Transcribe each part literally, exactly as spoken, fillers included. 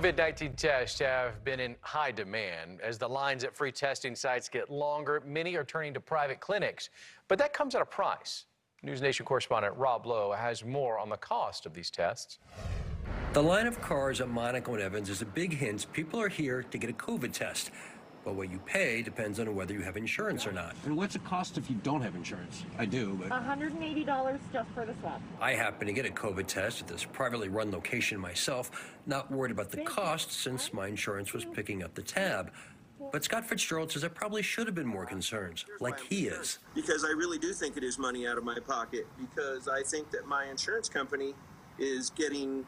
COVID nineteen tests have been in high demand. As the lines at free testing sites get longer, many are turning to private clinics. But that comes at a price. News Nation correspondent Rob Lowe has more on the cost of these tests. The line of cars at Monaco and Evans is a big hint people are here to get a COVID test. But what you pay depends on whether you have insurance or not. And what's it cost if you don't have insurance? I do, but... one hundred eighty dollars just for the swab. I happen to get a COVID test at this privately run location myself, not worried about the cost since my insurance was picking up the tab. But Scott Fitzgerald says I probably should have been more concerned, like he is. Because I really do think it is money out of my pocket, because I think that my insurance company is getting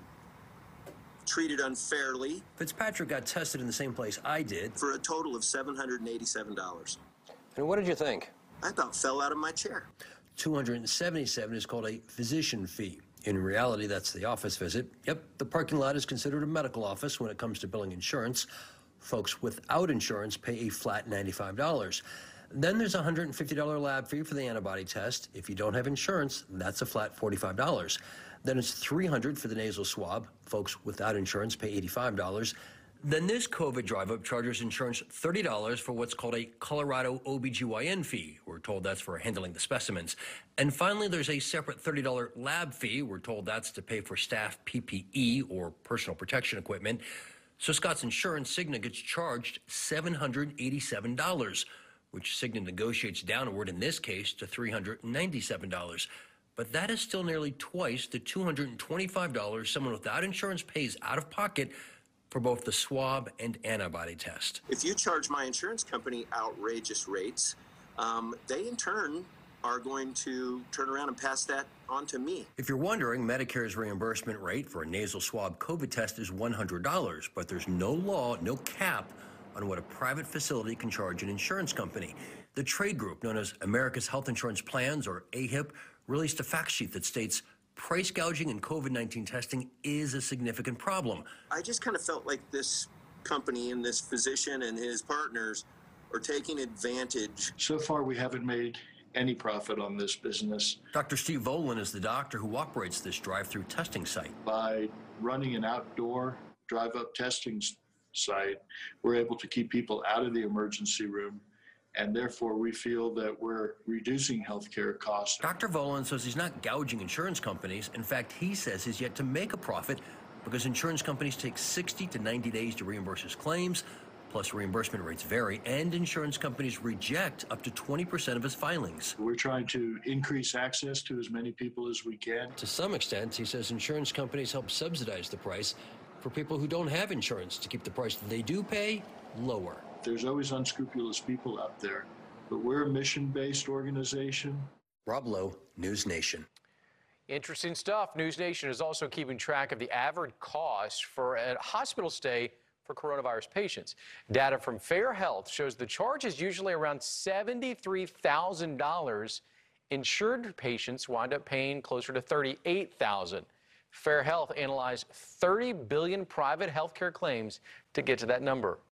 treated unfairly. Fitzpatrick got tested in the same place I did. For a total of seven hundred eighty-seven dollars. And what did you think? I about fell out of my chair. two hundred seventy-seven dollars is called a physician fee. In reality, that's the office visit. Yep, the parking lot is considered a medical office when it comes to billing insurance. Folks without insurance pay a flat ninety-five dollars. Then there's a one hundred fifty dollars lab fee for the antibody test. If you don't have insurance, that's a flat forty-five dollars. Then it's three hundred dollars for the nasal swab. Folks without insurance pay eighty-five dollars. Then this COVID drive-up charges insurance thirty dollars for what's called a Colorado O B G Y N fee. We're told that's for handling the specimens. And finally, there's a separate thirty dollars lab fee. We're told that's to pay for staff P P E or personal protection equipment. So Scott's insurance, Cigna, gets charged seven hundred eighty-seven dollars, which Cigna negotiates downward in this case to three hundred ninety-seven dollars. But that is still nearly twice the two hundred twenty-five dollars someone without insurance pays out of pocket for both the swab and antibody test. If you charge my insurance company outrageous rates, um, they in turn are going to turn around and pass that on to me. If you're wondering, Medicare's reimbursement rate for a nasal swab COVID test is one hundred dollars, but there's no law, no cap on what a private facility can charge an insurance company. The trade group known as America's Health Insurance Plans, or A H I P, released a fact sheet that states price gouging in COVID nineteen testing is a significant problem. I just kind of felt like this company and this physician and his partners are taking advantage. So far, we haven't made any profit on this business. Doctor Steve Volan is the doctor who operates this drive-through testing site. By running an outdoor drive-up testing site, we're able to keep people out of the emergency room, and therefore we feel that we're reducing healthcare costs. Doctor Volan says he's not gouging insurance companies. In fact, he says he's yet to make a profit because insurance companies take sixty to ninety days to reimburse his claims, plus reimbursement rates vary, and insurance companies reject up to twenty percent of his filings. We're trying to increase access to as many people as we can. To some extent, he says insurance companies help subsidize the price for people who don't have insurance to keep the price that they do pay lower. There's always unscrupulous people out there, but we're a mission-based organization. Rob Lowe, News Nation. Interesting stuff. News Nation is also keeping track of the average cost for a hospital stay for coronavirus patients. Data from Fair Health shows the charge is usually around seventy-three thousand dollars. Insured patients wind up paying closer to thirty-eight thousand dollars. Fair Health analyzed thirty billion private health care claims to get to that number.